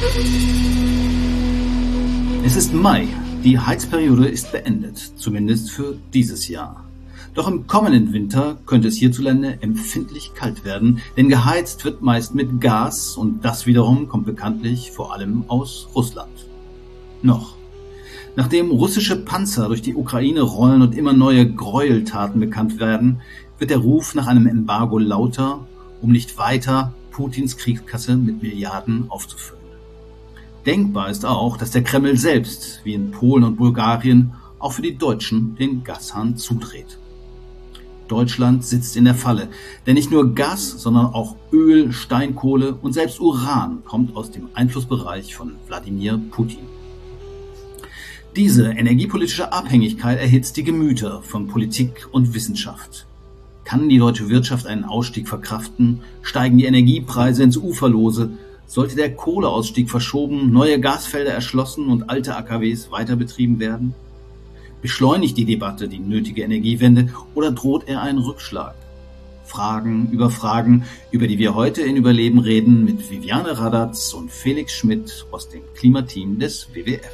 Es ist Mai. Die Heizperiode ist beendet, zumindest für dieses Jahr. Doch im kommenden Winter könnte es hierzulande empfindlich kalt werden, denn geheizt wird meist mit Gas und das wiederum kommt bekanntlich vor allem aus Russland. Noch. Nachdem russische Panzer durch die Ukraine rollen und immer neue Gräueltaten bekannt werden, wird der Ruf nach einem Embargo lauter, um nicht weiter Putins Kriegskasse mit Milliarden aufzufüllen. Denkbar ist auch, dass der Kreml selbst, wie in Polen und Bulgarien, auch für die Deutschen den Gashahn zudreht. Deutschland sitzt in der Falle, denn nicht nur Gas, sondern auch Öl, Steinkohle und selbst Uran kommt aus dem Einflussbereich von Wladimir Putin. Diese energiepolitische Abhängigkeit erhitzt die Gemüter von Politik und Wissenschaft. Kann die deutsche Wirtschaft einen Ausstieg verkraften? Steigen die Energiepreise ins Uferlose? Sollte der Kohleausstieg verschoben, neue Gasfelder erschlossen und alte AKWs weiter betrieben werden? Beschleunigt die Debatte die nötige Energiewende oder droht er ein Rückschlag? Fragen, über die wir heute in Überleben reden mit Viviane Radatz und Felix Schmidt aus dem Klimateam des WWF.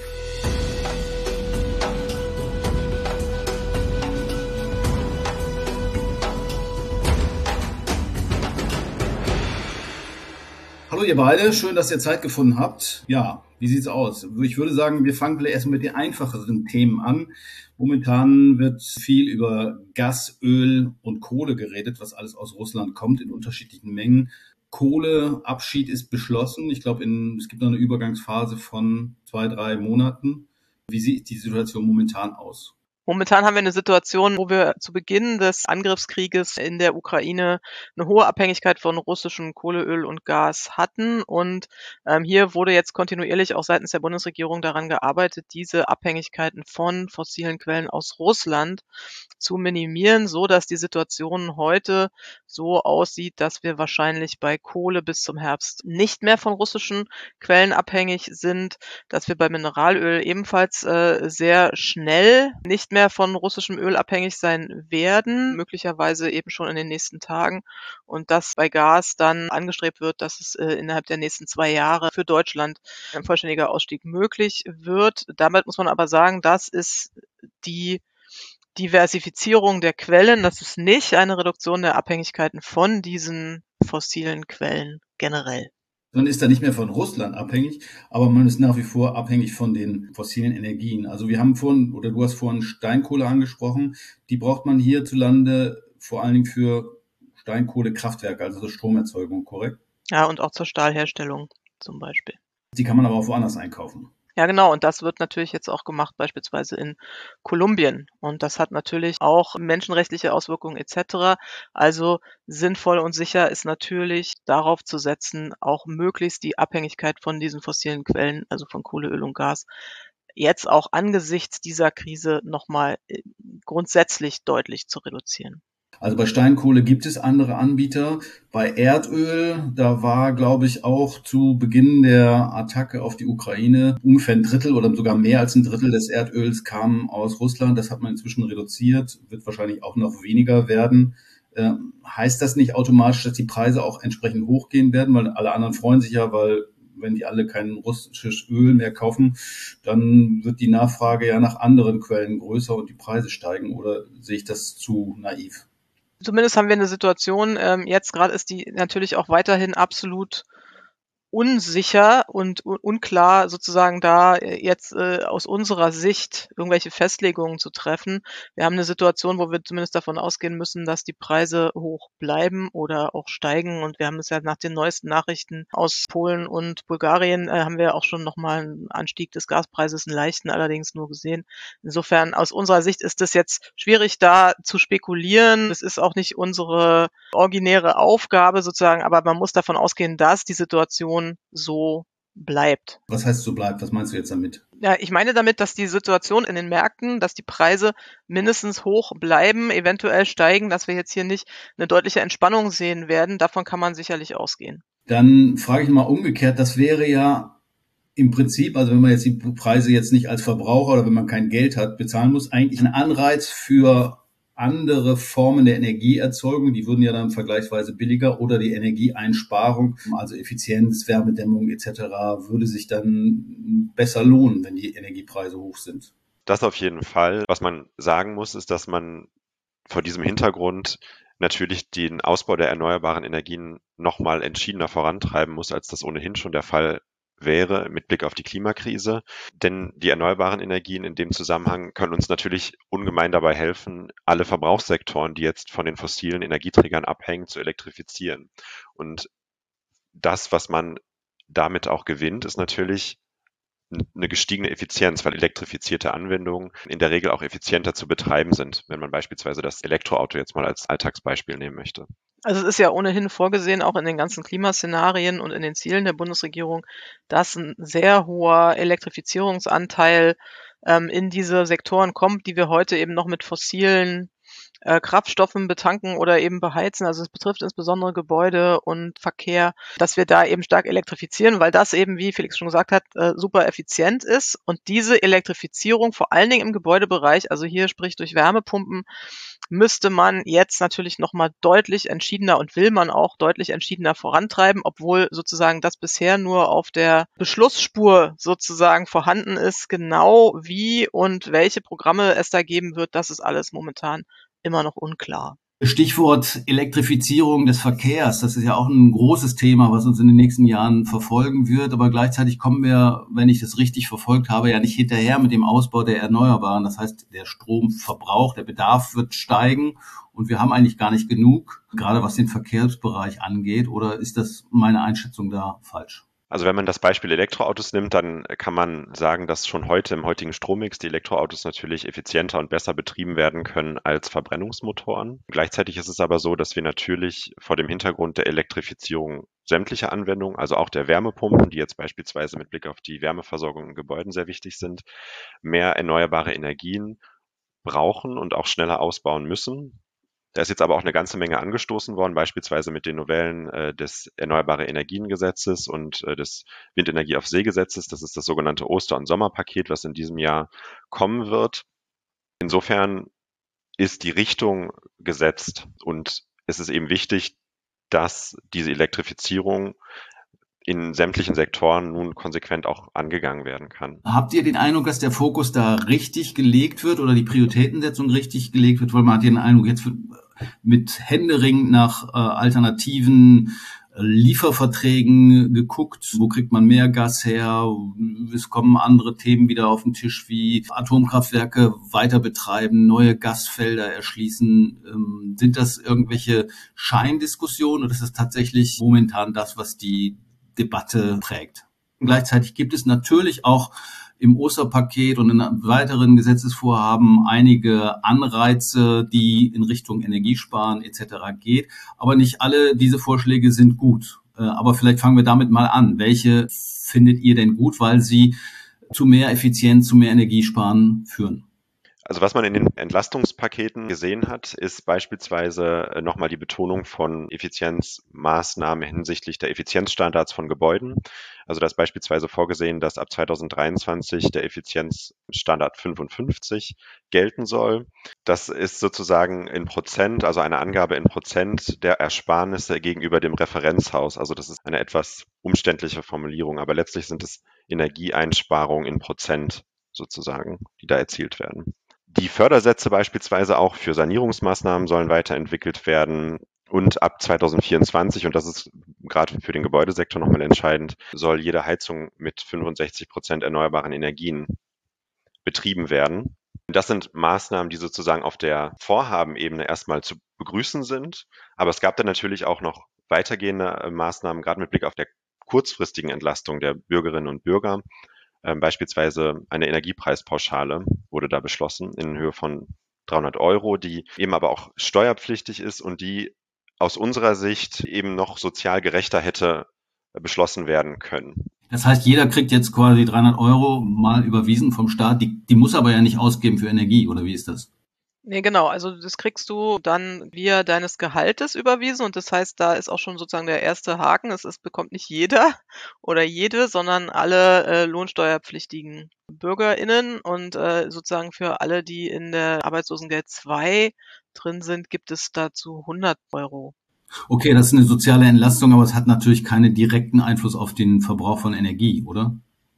Hallo ihr beide, schön, dass ihr Zeit gefunden habt. Ja, wie sieht's aus? Ich würde sagen, wir fangen vielleicht erstmal mit den einfacheren Themen an. Momentan wird viel über Gas, Öl und Kohle geredet, was alles aus Russland kommt in unterschiedlichen Mengen. Kohleabschied ist beschlossen. Ich glaube, es gibt noch eine Übergangsphase von 2-3 Monaten. Wie sieht die Situation momentan aus? Momentan haben wir eine Situation, wo wir zu Beginn des Angriffskrieges in der Ukraine eine hohe Abhängigkeit von russischem Kohle, Öl und Gas hatten. Und hier wurde jetzt kontinuierlich auch seitens der Bundesregierung daran gearbeitet, diese Abhängigkeiten von fossilen Quellen aus Russland zu minimieren, so dass die Situation heute so aussieht, dass wir wahrscheinlich bei Kohle bis zum Herbst nicht mehr von russischen Quellen abhängig sind, dass wir bei Mineralöl ebenfalls sehr schnell nicht mehr von russischem Öl abhängig sein werden, möglicherweise eben schon in den nächsten Tagen, und dass bei Gas dann angestrebt wird, dass es innerhalb der nächsten 2 Jahre für Deutschland ein vollständiger Ausstieg möglich wird. Damit muss man aber sagen, das ist die Diversifizierung der Quellen, das ist nicht eine Reduktion der Abhängigkeiten von diesen fossilen Quellen generell. Man ist da nicht mehr von Russland abhängig, aber man ist nach wie vor abhängig von den fossilen Energien. Also du hast vorhin Steinkohle angesprochen. Die braucht man hierzulande vor allen Dingen für Steinkohlekraftwerke, also zur Stromerzeugung, korrekt? Ja, und auch zur Stahlherstellung zum Beispiel. Die kann man aber auch woanders einkaufen. Ja, genau. Und das wird natürlich jetzt auch gemacht, beispielsweise in Kolumbien. Und das hat natürlich auch menschenrechtliche Auswirkungen etc. Also sinnvoll und sicher ist natürlich darauf zu setzen, auch möglichst die Abhängigkeit von diesen fossilen Quellen, also von Kohle, Öl und Gas, jetzt auch angesichts dieser Krise nochmal grundsätzlich deutlich zu reduzieren. Also bei Steinkohle gibt es andere Anbieter. Bei Erdöl, da war, glaube ich, auch zu Beginn der Attacke auf die Ukraine ungefähr ein Drittel oder sogar mehr als ein Drittel des Erdöls kam aus Russland. Das hat man inzwischen reduziert, wird wahrscheinlich auch noch weniger werden. Heißt das nicht automatisch, dass die Preise auch entsprechend hochgehen werden? Weil alle anderen freuen sich ja, weil wenn die alle kein russisches Öl mehr kaufen, dann wird die Nachfrage ja nach anderen Quellen größer und die Preise steigen. Oder sehe ich das zu naiv? Zumindest haben wir eine Situation, jetzt gerade ist die natürlich auch weiterhin absolut unsicher und unklar, sozusagen da jetzt aus unserer Sicht irgendwelche Festlegungen zu treffen. Wir haben eine Situation, wo wir zumindest davon ausgehen müssen, dass die Preise hoch bleiben oder auch steigen. Und wir haben es ja nach den neuesten Nachrichten aus Polen und Bulgarien haben wir auch schon nochmal einen Anstieg des Gaspreises, einen leichten allerdings nur gesehen. Insofern aus unserer Sicht ist es jetzt schwierig, da zu spekulieren. Das ist auch nicht unsere originäre Aufgabe sozusagen, aber man muss davon ausgehen, dass die Situation so bleibt. Was heißt so bleibt? Was meinst du jetzt damit? Ja, ich meine damit, dass die Situation in den Märkten, dass die Preise mindestens hoch bleiben, eventuell steigen, dass wir jetzt hier nicht eine deutliche Entspannung sehen werden. Davon kann man sicherlich ausgehen. Dann frage ich mal umgekehrt, das wäre ja im Prinzip, also wenn man jetzt die Preise jetzt nicht als Verbraucher oder wenn man kein Geld hat, bezahlen muss, eigentlich ein Anreiz für andere Formen der Energieerzeugung, die würden ja dann vergleichsweise billiger, oder die Energieeinsparung, also Effizienz, Wärmedämmung etc., würde sich dann besser lohnen, wenn die Energiepreise hoch sind. Das auf jeden Fall. Was man sagen muss, ist, dass man vor diesem Hintergrund natürlich den Ausbau der erneuerbaren Energien nochmal entschiedener vorantreiben muss, als das ohnehin schon der Fall wäre mit Blick auf die Klimakrise. Denn die erneuerbaren Energien in dem Zusammenhang können uns natürlich ungemein dabei helfen, alle Verbrauchssektoren, die jetzt von den fossilen Energieträgern abhängen, zu elektrifizieren. Und das, was man damit auch gewinnt, ist natürlich eine gestiegene Effizienz, weil elektrifizierte Anwendungen in der Regel auch effizienter zu betreiben sind, wenn man beispielsweise das Elektroauto jetzt mal als Alltagsbeispiel nehmen möchte. Also es ist ja ohnehin vorgesehen, auch in den ganzen Klimaszenarien und in den Zielen der Bundesregierung, dass ein sehr hoher Elektrifizierungsanteil in diese Sektoren kommt, die wir heute eben noch mit fossilen Kraftstoffen betanken oder eben beheizen. Also es betrifft insbesondere Gebäude und Verkehr, dass wir da eben stark elektrifizieren, weil das eben, wie Felix schon gesagt hat, super effizient ist. Und diese Elektrifizierung, vor allen Dingen im Gebäudebereich, also hier sprich durch Wärmepumpen, müsste man jetzt natürlich nochmal deutlich entschiedener und will man auch deutlich entschiedener vorantreiben, obwohl sozusagen das bisher nur auf der Beschlussspur sozusagen vorhanden ist. Genau wie und welche Programme es da geben wird, das ist alles momentan immer noch unklar. Stichwort Elektrifizierung des Verkehrs. Das ist ja auch ein großes Thema, was uns in den nächsten Jahren verfolgen wird. Aber gleichzeitig kommen wir, wenn ich das richtig verfolgt habe, ja nicht hinterher mit dem Ausbau der Erneuerbaren. Das heißt, der Stromverbrauch, der Bedarf wird steigen und wir haben eigentlich gar nicht genug, gerade was den Verkehrsbereich angeht. Oder ist das meine Einschätzung da falsch? Also wenn man das Beispiel Elektroautos nimmt, dann kann man sagen, dass schon heute im heutigen Strommix die Elektroautos natürlich effizienter und besser betrieben werden können als Verbrennungsmotoren. Gleichzeitig ist es aber so, dass wir natürlich vor dem Hintergrund der Elektrifizierung sämtlicher Anwendungen, also auch der Wärmepumpen, die jetzt beispielsweise mit Blick auf die Wärmeversorgung in Gebäuden sehr wichtig sind, mehr erneuerbare Energien brauchen und auch schneller ausbauen müssen. Da ist jetzt aber auch eine ganze Menge angestoßen worden, beispielsweise mit den Novellen des Erneuerbare Energien-Gesetzes und des Windenergie auf See-Gesetzes. Das ist das sogenannte Oster- und Sommerpaket, was in diesem Jahr kommen wird. Insofern ist die Richtung gesetzt und es ist eben wichtig, dass diese Elektrifizierung in sämtlichen Sektoren nun konsequent auch angegangen werden kann. Habt ihr den Eindruck, dass der Fokus da richtig gelegt wird oder die Prioritätensetzung richtig gelegt wird? Weil man hat den Eindruck, jetzt wird mit Händering nach alternativen Lieferverträgen geguckt, wo kriegt man mehr Gas her, es kommen andere Themen wieder auf den Tisch, wie Atomkraftwerke weiter betreiben, neue Gasfelder erschließen. Sind das irgendwelche Scheindiskussionen oder ist das tatsächlich momentan das, was die Debatte prägt? Und gleichzeitig gibt es natürlich auch im Osterpaket und in weiteren Gesetzesvorhaben einige Anreize, die in Richtung Energiesparen etc. geht. Aber nicht alle diese Vorschläge sind gut. Aber vielleicht fangen wir damit mal an. Welche findet ihr denn gut, weil sie zu mehr Effizienz, zu mehr Energiesparen führen? Also was man in den Entlastungspaketen gesehen hat, ist beispielsweise nochmal die Betonung von Effizienzmaßnahmen hinsichtlich der Effizienzstandards von Gebäuden. Also da ist beispielsweise vorgesehen, dass ab 2023 der Effizienzstandard 55 gelten soll. Das ist sozusagen in Prozent, also eine Angabe in Prozent der Ersparnisse gegenüber dem Referenzhaus. Also das ist eine etwas umständliche Formulierung, aber letztlich sind es Energieeinsparungen in Prozent sozusagen, die da erzielt werden. Die Fördersätze beispielsweise auch für Sanierungsmaßnahmen sollen weiterentwickelt werden. Und ab 2024, und das ist gerade für den Gebäudesektor nochmal entscheidend, soll jede Heizung mit 65% erneuerbaren Energien betrieben werden. Das sind Maßnahmen, die sozusagen auf der Vorhabenebene erstmal zu begrüßen sind. Aber es gab dann natürlich auch noch weitergehende Maßnahmen, gerade mit Blick auf der kurzfristigen Entlastung der Bürgerinnen und Bürger. Beispielsweise eine Energiepreispauschale wurde da beschlossen in Höhe von 300 €, die eben aber auch steuerpflichtig ist und die aus unserer Sicht eben noch sozial gerechter hätte beschlossen werden können. Das heißt, jeder kriegt jetzt quasi 300 € mal überwiesen vom Staat. Die muss aber ja nicht ausgeben für Energie, oder wie ist das? Ne, genau. Also, das kriegst du dann via deines Gehaltes überwiesen und das heißt, da ist auch schon sozusagen der erste Haken. Es bekommt nicht jeder oder jede, sondern alle, lohnsteuerpflichtigen BürgerInnen und, sozusagen für alle, die in der Arbeitslosengeld II drin sind, gibt es dazu 100 €. Okay, das ist eine soziale Entlastung, aber es hat natürlich keinen direkten Einfluss auf den Verbrauch von Energie, oder?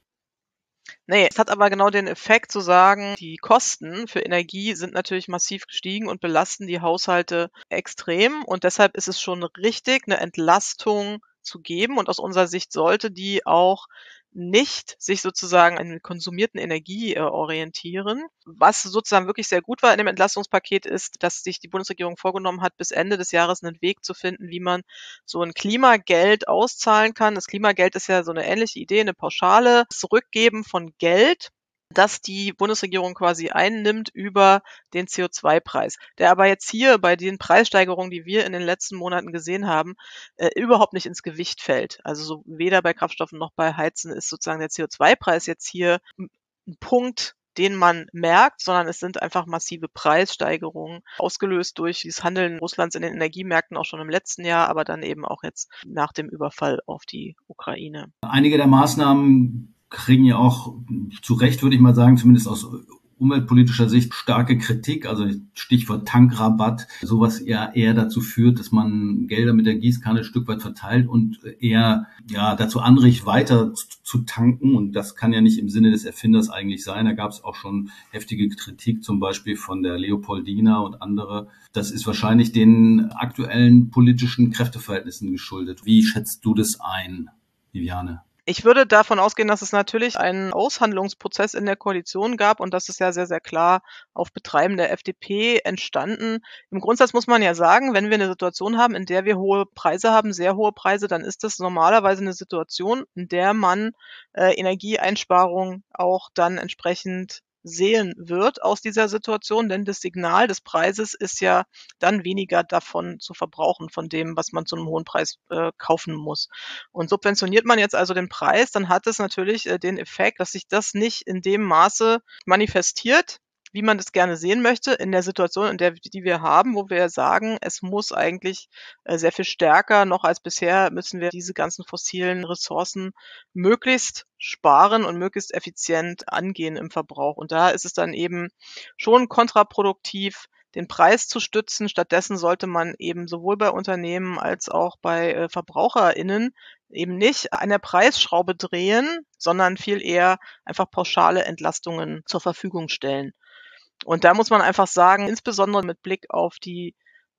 Ne, es hat aber genau den Effekt zu sagen, die Kosten für Energie sind natürlich massiv gestiegen und belasten die Haushalte extrem und deshalb ist es schon richtig, 'ne Entlastung zu geben und aus unserer Sicht sollte die auch nicht sich sozusagen an konsumierten Energie, orientieren. Was sozusagen wirklich sehr gut war in dem Entlastungspaket ist, dass sich die Bundesregierung vorgenommen hat, bis Ende des Jahres 'nen Weg zu finden, wie man so 'n Klimageld auszahlen kann. Das Klimageld ist ja so 'ne ähnliche Idee, 'ne Pauschale, Zurückgeben von Geld, das die Bundesregierung quasi einnimmt über den CO2-Preis, der aber jetzt hier bei den Preissteigerungen, die wir in den letzten Monaten gesehen haben, überhaupt nicht ins Gewicht fällt. Also, so weder bei Kraftstoffen noch bei Heizen ist sozusagen der CO2-Preis jetzt hier 'n Punkt, den man merkt, sondern es sind einfach massive Preissteigerungen, ausgelöst durch dieses Handeln Russlands in den Energiemärkten auch schon im letzten Jahr, aber dann eben auch jetzt nach dem Überfall auf die Ukraine. Einige der Maßnahmen kriegen ja auch zu Recht, würde ich mal sagen, zumindest aus umweltpolitischer Sicht starke Kritik, also Stichwort Tankrabatt, sowas eher dazu führt, dass man Gelder mit der Gießkanne ein Stück weit verteilt und eher dazu anregt, weiter zu tanken. Und das kann ja nicht im Sinne des Erfinders eigentlich sein. Da gab es auch schon heftige Kritik, zum Beispiel von der Leopoldina und andere. Das ist wahrscheinlich den aktuellen politischen Kräfteverhältnissen geschuldet. Wie schätzt du das ein, Viviane? Ich würde davon ausgehen, dass es natürlich einen Aushandlungsprozess in der Koalition gab und das ist ja sehr, sehr klar auf Betreiben der FDP entstanden. Im Grundsatz muss man ja sagen, wenn wir 'ne Situation haben, in der wir hohe Preise haben, sehr hohe Preise, dann ist das normalerweise 'ne Situation, in der man, Energieeinsparungen auch dann entsprechend sehen wird aus dieser Situation, denn das Signal des Preises ist ja dann weniger davon zu verbrauchen, von dem, was man zu 'nem hohen Preis, kaufen muss. Und subventioniert man jetzt also den Preis, dann hat es natürlich, den Effekt, dass sich das nicht in dem Maße manifestiert, wie man das gerne sehen möchte in der Situation, die wir haben, wo wir sagen, es muss eigentlich, sehr viel stärker noch als bisher müssen wir diese ganzen fossilen Ressourcen möglichst sparen und möglichst effizient angehen im Verbrauch. Und da ist es dann eben schon kontraproduktiv, den Preis zu stützen. Stattdessen sollte man eben sowohl bei Unternehmen als auch bei, VerbraucherInnen eben nicht an der Preisschraube drehen, sondern viel eher einfach pauschale Entlastungen zur Verfügung stellen. Und da muss man einfach sagen, insbesondere mit Blick auf die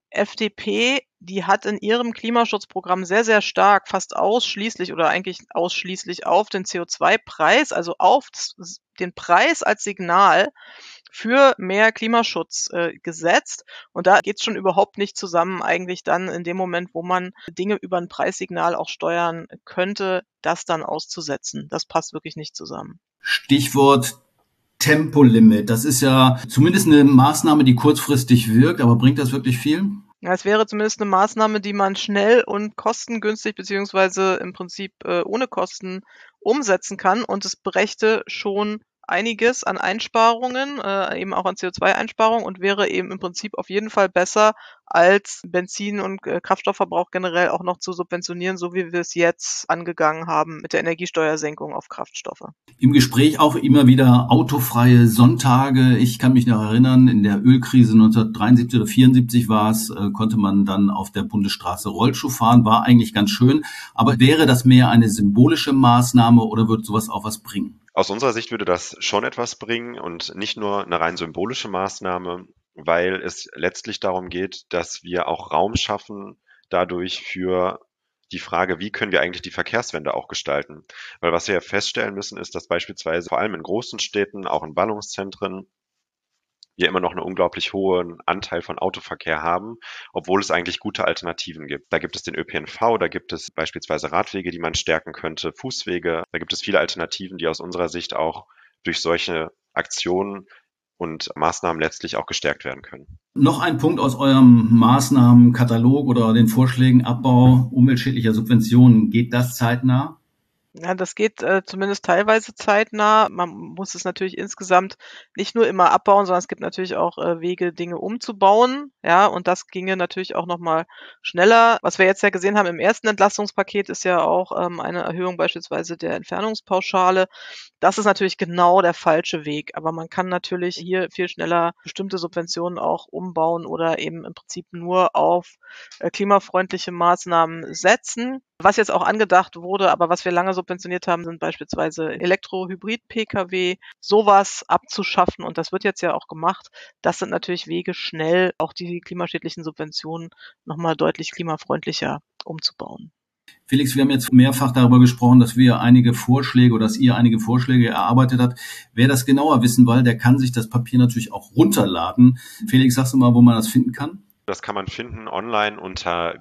FDP, die hat in ihrem Klimaschutzprogramm sehr, sehr stark, fast ausschließlich oder eigentlich ausschließlich auf den CO2-Preis, also auf den Preis als Signal für mehr Klimaschutz, gesetzt. Und da geht's schon überhaupt nicht zusammen eigentlich dann in dem Moment, wo man Dinge über 'n Preissignal auch steuern könnte, das dann auszusetzen. Das passt wirklich nicht zusammen. Stichwort Tempolimit. Das ist ja zumindest eine Maßnahme, die kurzfristig wirkt, aber bringt das wirklich viel? Ja, es wäre zumindest 'ne Maßnahme, die man schnell und kostengünstig beziehungsweise im Prinzip, ohne Kosten umsetzen kann und es brächte schon einiges an Einsparungen, eben auch an CO2-Einsparungen und wäre eben im Prinzip auf jeden Fall besser, als Benzin und, Kraftstoffverbrauch generell auch noch zu subventionieren, so wie wir es jetzt angegangen haben mit der Energiesteuersenkung auf Kraftstoffe. Im Gespräch auch immer wieder autofreie Sonntage. Ich kann mich noch erinnern, in der Ölkrise 1973 oder 74 war es, konnte man dann auf der Bundesstraße Rollschuh fahren, war eigentlich ganz schön. Aber wäre das mehr eine symbolische Maßnahme oder wird sowas auch was bringen? Aus unserer Sicht würde das schon etwas bringen und nicht nur eine rein symbolische Maßnahme, weil es letztlich darum geht, dass wir auch Raum schaffen dadurch für die Frage, wie können wir eigentlich die Verkehrswende auch gestalten? Weil was wir ja feststellen müssen, ist, dass beispielsweise vor allem in großen Städten, auch in Ballungszentren, wir immer noch einen unglaublich hohen Anteil von Autoverkehr haben, obwohl es eigentlich gute Alternativen gibt. Da gibt es den ÖPNV, da gibt es beispielsweise Radwege, die man stärken könnte, Fußwege. Da gibt es viele Alternativen, die aus unserer Sicht auch durch solche Aktionen und Maßnahmen letztlich auch gestärkt werden können. Noch ein Punkt aus eurem Maßnahmenkatalog oder den Vorschlägen: Abbau umweltschädlicher Subventionen. Geht das zeitnah? Ja, das geht, zumindest teilweise zeitnah. Man muss es natürlich insgesamt nicht nur immer abbauen, sondern es gibt natürlich auch, Wege, Dinge umzubauen, ja, und das ginge natürlich auch noch mal schneller. Was wir jetzt ja gesehen haben im ersten Entlastungspaket, ist ja auch, eine Erhöhung beispielsweise der Entfernungspauschale. Das ist natürlich genau der falsche Weg, aber man kann natürlich hier viel schneller bestimmte Subventionen auch umbauen oder eben im Prinzip nur auf, klimafreundliche Maßnahmen setzen. Was jetzt auch angedacht wurde, aber was wir lange subventioniert haben, sind beispielsweise Elektro-Hybrid-Pkw. Sowas abzuschaffen, und das wird jetzt ja auch gemacht. Das sind natürlich Wege, schnell auch die klimaschädlichen Subventionen noch mal deutlich klimafreundlicher umzubauen. Felix, wir haben jetzt mehrfach darüber gesprochen, dass wir einige Vorschläge oder dass ihr einige Vorschläge erarbeitet habt. Wer das genauer wissen will, der kann sich das Papier natürlich auch runterladen. Felix, sagst du mal, wo man das finden kann? Das kann man finden online unter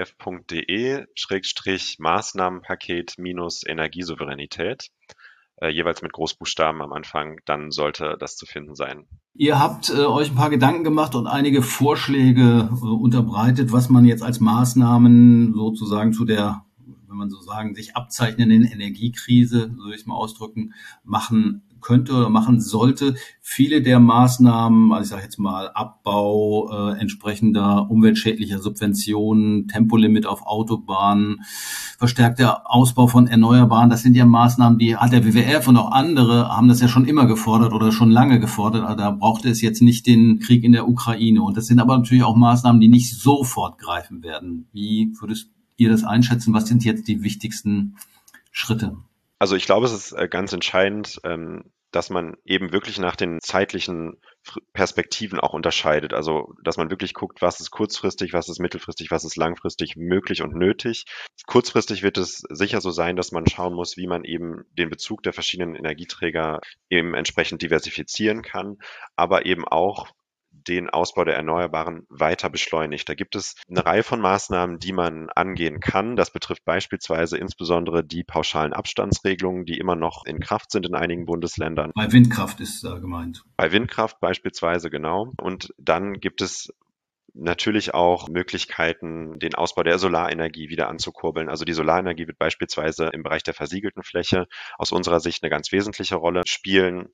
wwf.de/Maßnahmenpaket-Energiesouveränität, jeweils mit Großbuchstaben am Anfang, dann sollte das zu finden sein. Ihr habt euch ein paar Gedanken gemacht und einige Vorschläge unterbreitet, was man jetzt als Maßnahmen sozusagen zu der, wenn man so sagen, sich abzeichnenden Energiekrise, so will ich es mal ausdrücken, machen könnte oder machen sollte. Viele der Maßnahmen, also ich sage jetzt mal Abbau entsprechender umweltschädlicher Subventionen, Tempolimit auf Autobahnen, verstärkter Ausbau von Erneuerbaren, das sind ja Maßnahmen, die hat der WWF und auch andere haben das ja schon immer gefordert oder schon lange gefordert. Also da brauchte es jetzt nicht den Krieg in der Ukraine. Und das sind aber natürlich auch Maßnahmen, die nicht sofort greifen werden. Wie würdest ihr das einschätzen? Was sind jetzt die wichtigsten Schritte? Also ich glaube, es ist ganz entscheidend, dass man eben wirklich nach den zeitlichen Perspektiven auch unterscheidet. Also, dass man wirklich guckt, was ist kurzfristig, was ist mittelfristig, was ist langfristig möglich und nötig. Kurzfristig wird es sicher so sein, dass man schauen muss, wie man eben den Bezug der verschiedenen Energieträger eben entsprechend diversifizieren kann, aber eben auch den Ausbau der Erneuerbaren weiter beschleunigt. Da gibt es eine Reihe von Maßnahmen, die man angehen kann. Das betrifft beispielsweise insbesondere die pauschalen Abstandsregelungen, die immer noch in Kraft sind in einigen Bundesländern. Bei Windkraft ist da gemeint. Bei Windkraft beispielsweise, genau. Und dann gibt es natürlich auch Möglichkeiten, den Ausbau der Solarenergie wieder anzukurbeln. Also die Solarenergie wird beispielsweise im Bereich der versiegelten Fläche aus unserer Sicht eine ganz wesentliche Rolle spielen.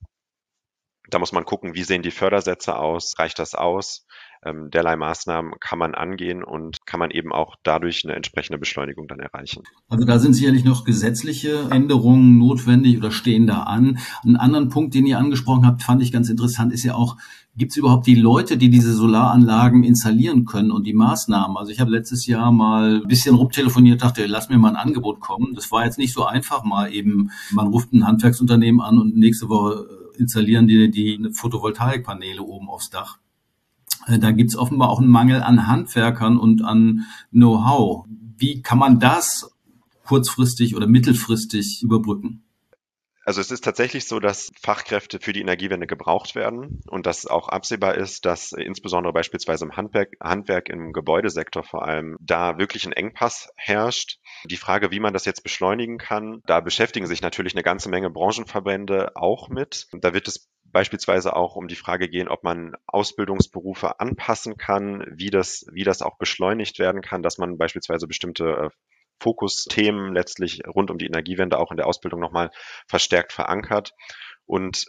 Da muss man gucken, wie sehen die Fördersätze aus? Reicht das aus? Derlei Maßnahmen kann man angehen und kann man eben auch dadurch eine entsprechende Beschleunigung dann erreichen. Also da sind sicherlich noch gesetzliche Änderungen notwendig oder stehen da an. Einen anderen Punkt, den ihr angesprochen habt, fand ich ganz interessant, ist ja auch, gibt es überhaupt die Leute, die diese Solaranlagen installieren können und die Maßnahmen? Also ich habe letztes Jahr mal ein bisschen rumtelefoniert, dachte, lass mir mal ein Angebot kommen. Das war jetzt nicht so einfach, mal eben, man ruft ein Handwerksunternehmen an und nächste Woche installieren die Photovoltaikpaneele oben aufs Dach. Da gibt's offenbar auch einen Mangel an Handwerkern und an Know-how. Wie kann man das kurzfristig oder mittelfristig überbrücken? Also es ist tatsächlich so, dass Fachkräfte für die Energiewende gebraucht werden und dass auch absehbar ist, dass insbesondere beispielsweise im Handwerk im Gebäudesektor vor allem da wirklich ein Engpass herrscht. Die Frage, wie man das jetzt beschleunigen kann, da beschäftigen sich natürlich eine ganze Menge Branchenverbände auch mit. Da wird es beispielsweise auch um die Frage gehen, ob man Ausbildungsberufe anpassen kann, wie das auch beschleunigt werden kann, dass man beispielsweise bestimmte Fokusthemen letztlich rund um die Energiewende auch in der Ausbildung nochmal verstärkt verankert. Und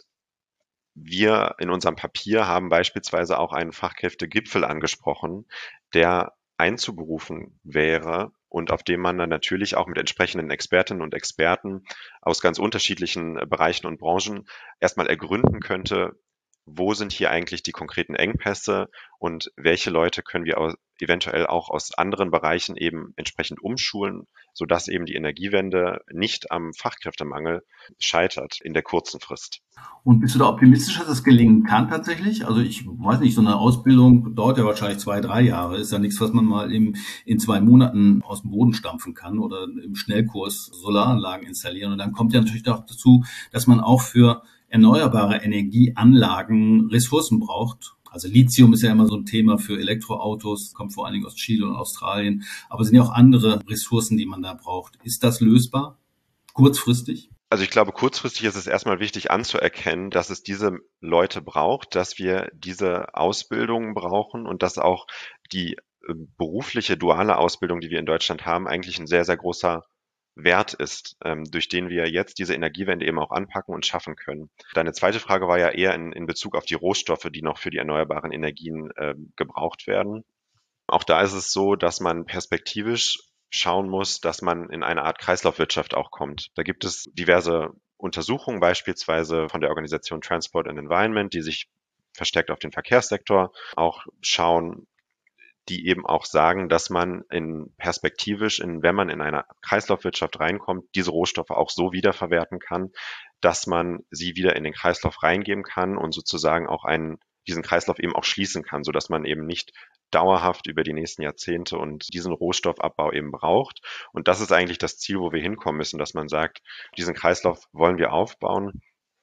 wir in unserem Papier haben beispielsweise auch einen Fachkräftegipfel angesprochen, der einzuberufen wäre und auf dem man dann natürlich auch mit entsprechenden Expertinnen und Experten aus ganz unterschiedlichen Bereichen und Branchen erstmal ergründen könnte, wo sind hier eigentlich die konkreten Engpässe und welche Leute können wir eventuell auch aus anderen Bereichen eben entsprechend umschulen, sodass eben die Energiewende nicht am Fachkräftemangel scheitert in der kurzen Frist. Und bist du da optimistisch, dass das gelingen kann tatsächlich? Also ich weiß nicht, so eine Ausbildung dauert ja wahrscheinlich 2, 3 Jahre. Ist ja nichts, was man mal in 2 Monaten aus dem Boden stampfen kann oder im Schnellkurs Solaranlagen installieren. Und dann kommt ja natürlich auch dazu, dass man auch für erneuerbare Energieanlagen Ressourcen braucht. Also Lithium ist ja immer so ein Thema für Elektroautos, kommt vor allen Dingen aus Chile und Australien. Aber es sind ja auch andere Ressourcen, die man da braucht. Ist das lösbar? Kurzfristig? Also ich glaube, kurzfristig ist es erstmal wichtig anzuerkennen, dass es diese Leute braucht, dass wir diese Ausbildungen brauchen und dass auch die berufliche duale Ausbildung, die wir in Deutschland haben, eigentlich ein sehr, sehr großer Wert ist, durch den wir jetzt diese Energiewende eben auch anpacken und schaffen können. Deine zweite Frage war ja eher in Bezug auf die Rohstoffe, die noch für die erneuerbaren Energien gebraucht werden. Auch da ist es so, dass man perspektivisch schauen muss, dass man in eine Art Kreislaufwirtschaft auch kommt. Da gibt es diverse Untersuchungen, beispielsweise von der Organisation Transport and Environment, die sich verstärkt auf den Verkehrssektor auch schauen, die eben auch sagen, dass man wenn man in eine Kreislaufwirtschaft reinkommt, diese Rohstoffe auch so wiederverwerten kann, dass man sie wieder in den Kreislauf reingeben kann und sozusagen auch diesen Kreislauf eben auch schließen kann, sodass man eben nicht dauerhaft über die nächsten Jahrzehnte und diesen Rohstoffabbau eben braucht. Und das ist eigentlich das Ziel, wo wir hinkommen müssen, dass man sagt, diesen Kreislauf wollen wir aufbauen.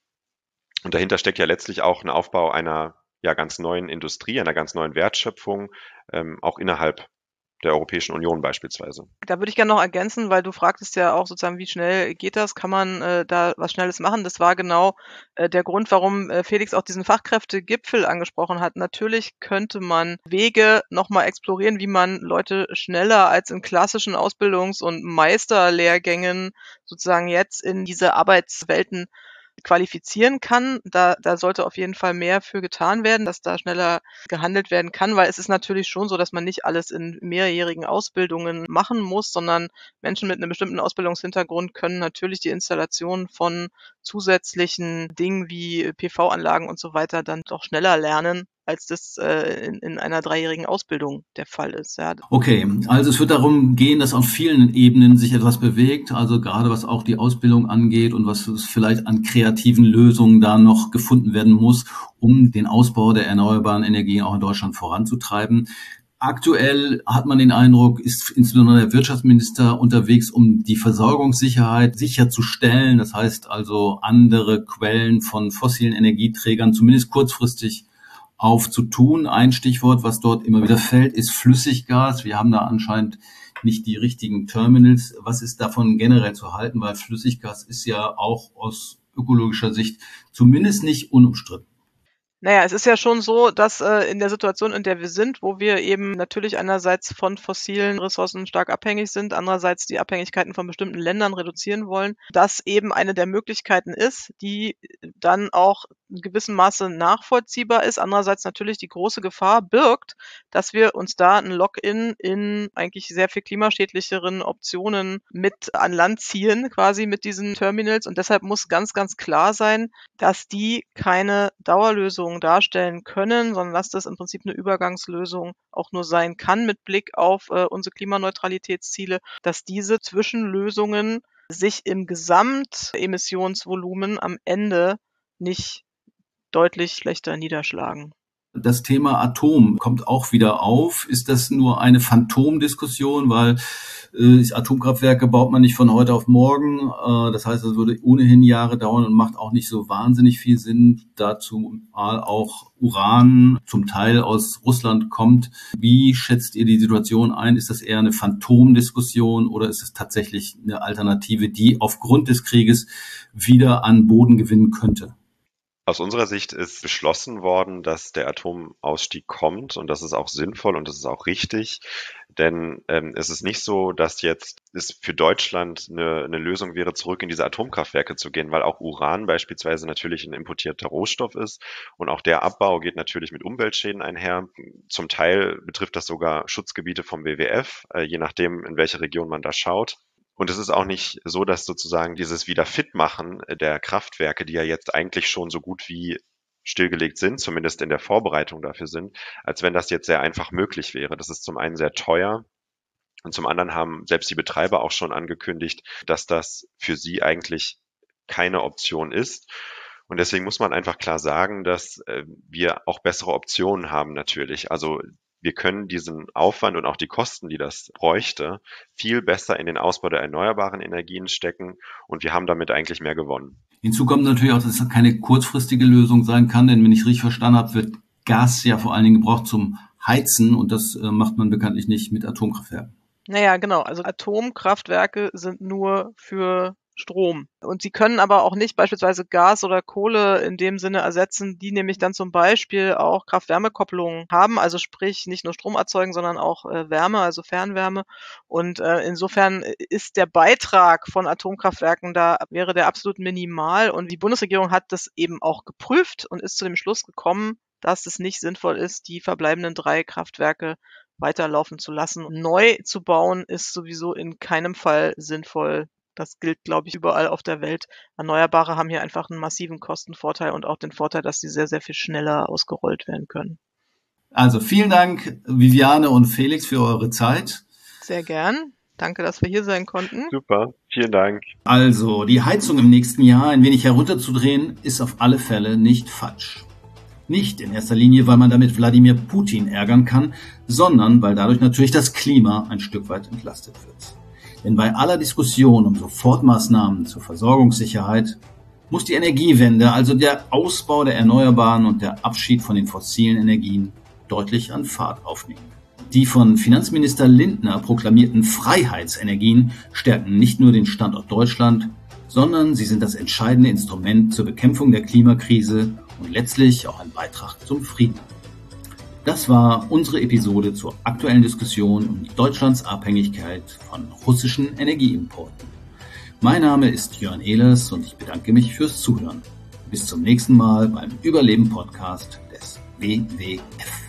Und dahinter steckt ja letztlich auch ein Aufbau einer ganz neuen Industrie, einer ganz neuen Wertschöpfung, auch innerhalb der Europäischen Union beispielsweise. Da würde ich gerne noch ergänzen, weil du fragtest ja auch sozusagen, wie schnell geht das? Kann man da was Schnelles machen? Das war genau der Grund, warum Felix auch diesen Fachkräftegipfel angesprochen hat. Natürlich könnte man Wege nochmal explorieren, wie man Leute schneller als in klassischen Ausbildungs- und Meisterlehrgängen sozusagen jetzt in diese Arbeitswelten qualifizieren kann. Da sollte auf jeden Fall mehr für getan werden, dass da schneller gehandelt werden kann, weil es ist natürlich schon so, dass man nicht alles in mehrjährigen Ausbildungen machen muss, sondern Menschen mit einem bestimmten Ausbildungshintergrund können natürlich die Installation von zusätzlichen Dingen wie PV-Anlagen und so weiter dann doch schneller lernen, als das in einer 3-jährigen Ausbildung der Fall ist. Ja. Okay, also es wird darum gehen, dass auf vielen Ebenen sich etwas bewegt, also gerade was auch die Ausbildung angeht und was vielleicht an kreativen Lösungen da noch gefunden werden muss, um den Ausbau der erneuerbaren Energien auch in Deutschland voranzutreiben. Aktuell hat man den Eindruck, ist insbesondere der Wirtschaftsminister unterwegs, um die Versorgungssicherheit sicherzustellen. Das heißt also, andere Quellen von fossilen Energieträgern zumindest kurzfristig aufzutun. Ein Stichwort, was dort immer wieder fällt, ist Flüssiggas. Wir haben da anscheinend nicht die richtigen Terminals. Was ist davon generell zu halten? Weil Flüssiggas ist ja auch aus ökologischer Sicht zumindest nicht unumstritten. Naja, es ist ja schon so, dass in der Situation, in der wir sind, wo wir eben natürlich einerseits von fossilen Ressourcen stark abhängig sind, andererseits die Abhängigkeiten von bestimmten Ländern reduzieren wollen, das eben eine der Möglichkeiten ist, die dann auch in gewissem Maße nachvollziehbar ist. Andererseits natürlich die große Gefahr birgt, dass wir uns da ein Lock-in in eigentlich sehr viel klimaschädlicheren Optionen mit an Land ziehen, quasi mit diesen Terminals. Und deshalb muss ganz, ganz klar sein, dass die keine Dauerlösung darstellen können, sondern dass das im Prinzip eine Übergangslösung auch nur sein kann mit Blick auf unsere Klimaneutralitätsziele, dass diese Zwischenlösungen sich im Gesamtemissionsvolumen am Ende nicht deutlich schlechter niederschlagen. Das Thema Atom kommt auch wieder auf. Ist das nur eine Phantomdiskussion, weil Atomkraftwerke baut man nicht von heute auf morgen. Das heißt, es würde ohnehin Jahre dauern und macht auch nicht so wahnsinnig viel Sinn. Dazu auch Uran zum Teil aus Russland kommt. Wie schätzt ihr die Situation ein? Ist das eher eine Phantomdiskussion oder ist es tatsächlich eine Alternative, die aufgrund des Krieges wieder an Boden gewinnen könnte? Aus unserer Sicht ist beschlossen worden, dass der Atomausstieg kommt und das ist auch sinnvoll und das ist auch richtig, denn es ist nicht so, dass jetzt es für Deutschland eine Lösung wäre, zurück in diese Atomkraftwerke zu gehen, weil auch Uran beispielsweise natürlich ein importierter Rohstoff ist und auch der Abbau geht natürlich mit Umweltschäden einher. Zum Teil betrifft das sogar Schutzgebiete vom WWF, je nachdem, in welche Region man da schaut. Und es ist auch nicht so, dass sozusagen dieses Wiederfitmachen der Kraftwerke, die ja jetzt eigentlich schon so gut wie stillgelegt sind, zumindest in der Vorbereitung dafür sind, als wenn das jetzt sehr einfach möglich wäre. Das ist zum einen sehr teuer und zum anderen haben selbst die Betreiber auch schon angekündigt, dass das für sie eigentlich keine Option ist. Und deswegen muss man einfach klar sagen, dass wir auch bessere Optionen haben natürlich. Also wir können diesen Aufwand und auch die Kosten, die das bräuchte, viel besser in den Ausbau der erneuerbaren Energien stecken und wir haben damit eigentlich mehr gewonnen. Hinzu kommt natürlich auch, dass es keine kurzfristige Lösung sein kann, denn wenn ich es richtig verstanden habe, wird Gas ja vor allen Dingen gebraucht zum Heizen und das macht man bekanntlich nicht mit Atomkraftwerken. Naja, genau. Also Atomkraftwerke sind nur für Strom. Und sie können aber auch nicht beispielsweise Gas oder Kohle in dem Sinne ersetzen, die nämlich dann zum Beispiel auch Kraft-Wärme-Kopplungen haben, also sprich nicht nur Strom erzeugen, sondern auch Wärme, also Fernwärme. Und insofern ist der Beitrag von Atomkraftwerken wäre der absolut minimal. Und die Bundesregierung hat das eben auch geprüft und ist zu dem Schluss gekommen, dass es nicht sinnvoll ist, die verbleibenden 3 Kraftwerke weiterlaufen zu lassen. Neu zu bauen ist sowieso in keinem Fall sinnvoll. Das gilt, glaube ich, überall auf der Welt. Erneuerbare haben hier einfach einen massiven Kostenvorteil und auch den Vorteil, dass sie sehr, sehr viel schneller ausgerollt werden können. Also vielen Dank, Viviane und Felix, für eure Zeit. Sehr gern. Danke, dass wir hier sein konnten. Super, vielen Dank. Also, die Heizung im nächsten Jahr ein wenig herunterzudrehen, ist auf alle Fälle nicht falsch. Nicht in erster Linie, weil man damit Wladimir Putin ärgern kann, sondern weil dadurch natürlich das Klima ein Stück weit entlastet wird. Denn bei aller Diskussion um Sofortmaßnahmen zur Versorgungssicherheit muss die Energiewende, also der Ausbau der Erneuerbaren und der Abschied von den fossilen Energien, deutlich an Fahrt aufnehmen. Die von Finanzminister Lindner proklamierten Freiheitsenergien stärken nicht nur den Standort Deutschland, sondern sie sind das entscheidende Instrument zur Bekämpfung der Klimakrise und letztlich auch ein Beitrag zum Frieden. Das war unsere Episode zur aktuellen Diskussion um Deutschlands Abhängigkeit von russischen Energieimporten. Mein Name ist Jörn Ehlers und ich bedanke mich fürs Zuhören. Bis zum nächsten Mal beim Überleben-Podcast des WWF.